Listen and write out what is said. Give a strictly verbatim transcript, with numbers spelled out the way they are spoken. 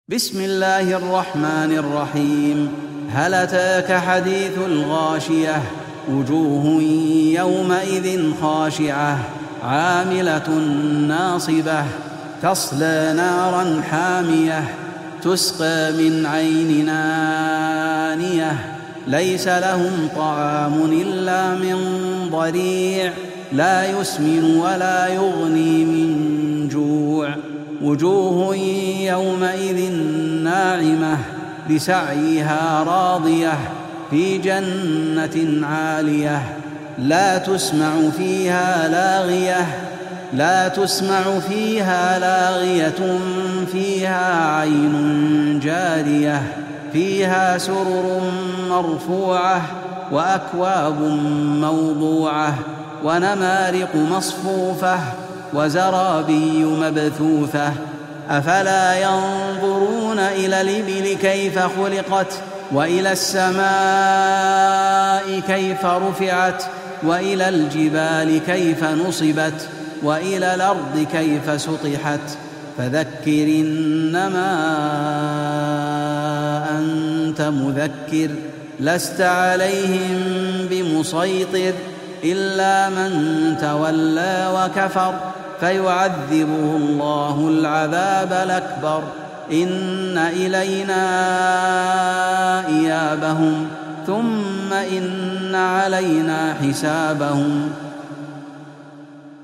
بسم الله الرحمن الرحيم. هل أتاك حديث الغاشية؟ وجوه يومئذ خاشعة عاملة ناصبة تصلى نارا حامية تسقى من عين آنية ليس لهم طعام إلا من ضريع لا يسمن ولا يغني من جوع. وجوه يومئذ ناعمة لسعيها راضية في جنة عالية لا تسمع فيها لاغية لا تسمع فيها لاغية فيها عين جارية فيها سرر مرفوعة وأكواب موضوعة ونمارق مصفوفة وزرابي مبثوثة. أفلا ينظرون إلى الإبل كيف خلقت وإلى السماء كيف رفعت وإلى الجبال كيف نصبت وإلى الأرض كيف سطحت. فذكر إنما أنت مذكر لست عليهم بمسيطر إلا من تولى وكفر فيعذبه الله العذاب الأكبر. إن إلينا إيابهم ثم إن علينا حسابهم.